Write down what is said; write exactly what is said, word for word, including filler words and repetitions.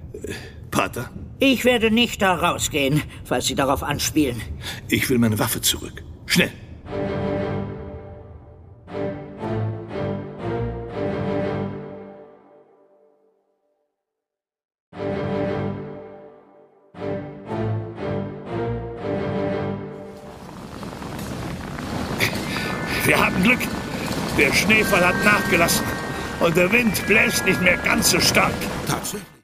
Äh, Pater? Ich werde nicht da rausgehen, falls Sie darauf anspielen. Ich will meine Waffe zurück. Schnell! Wir haben Glück. Der Schneefall hat nachgelassen und der Wind bläst nicht mehr ganz so stark. Tatsächlich?